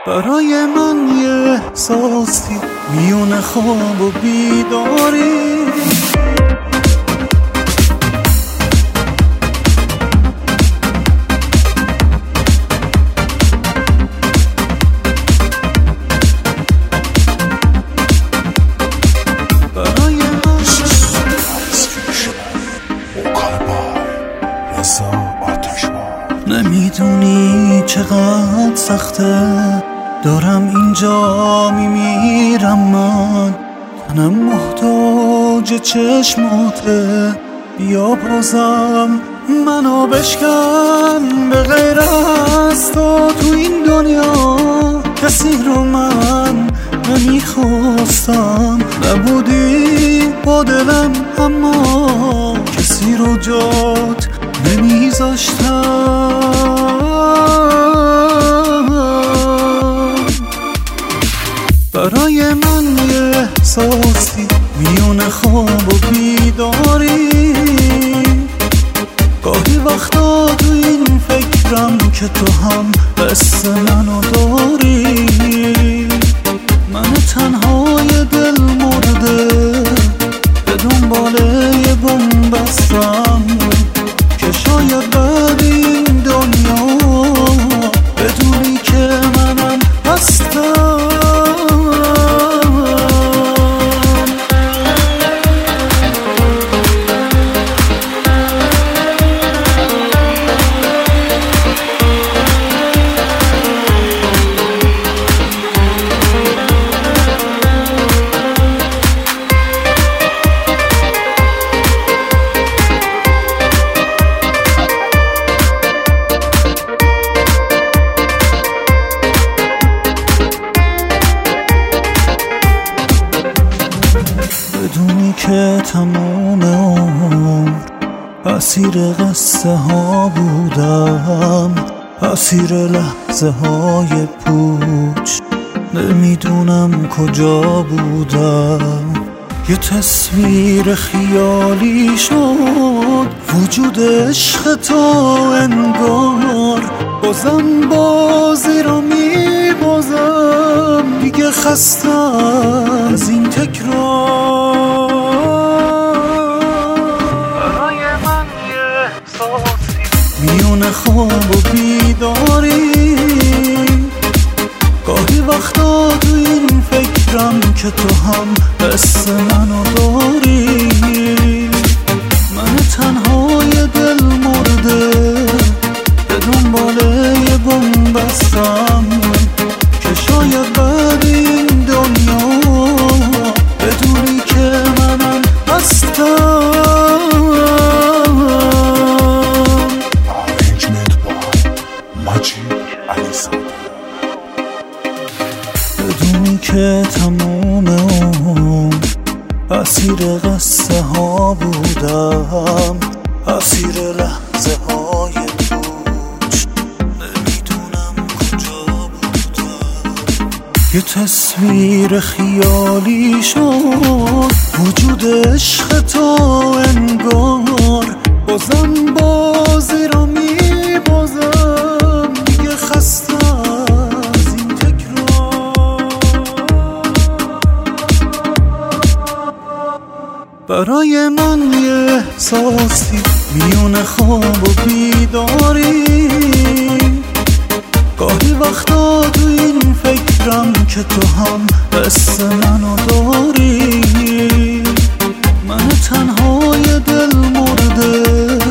برای من یه احساسی میون خواب و بیداری، برای من نمیدونی چقدر سخته، دارم اینجا میمیرم من، تنم محتاج چشماته، بیا بازم منو بشکن. به غیر از تو این دنیا کسی رو من نمیخواستم، نبودی با دلم اما کسی رو جات نمیذاشتم. برای من یه احساسی میون خواب و بیداری، گاهی وقتا تو این فکرم که تو هم قصه منو داری، من تنهای دل مرده به دنبال یه بن‌بستم که شاید بعد این دنیا بدونی که منم هستم. بدونی که تمام عمر اسیر قصه ها بودم، اسیر لحظه های پوچ، نمیدونم کجا بودم. یه تصویر خیالی شد وجود عشق تو، انگار بازم بازی رو میبازم، دیگه خستم از این تکرار. برای من یه احساسی میون خواب و بیداری، گاهی وقتا تو این فکرم که تو هم قصه منو داری، من تنهای دل مرده به دنبال یه بن‌بستم که شاید بعد این دنیا بدونی که منم هستم. بدونی که تمام عمر اسیر قصه ها بودم، اسیر لحظه های پوچ، نمیدونم کجا بودم. یه تصویر خیالی شد وجود عشق تو، انگار بازم بازی رو میبازم، دیگه خستم از این تکرار. برای من یه احساسی میون خواب و بیداری، گاهی وقتا تو این فکرم که تو هم قصه منو داری، من تنهای دل مرده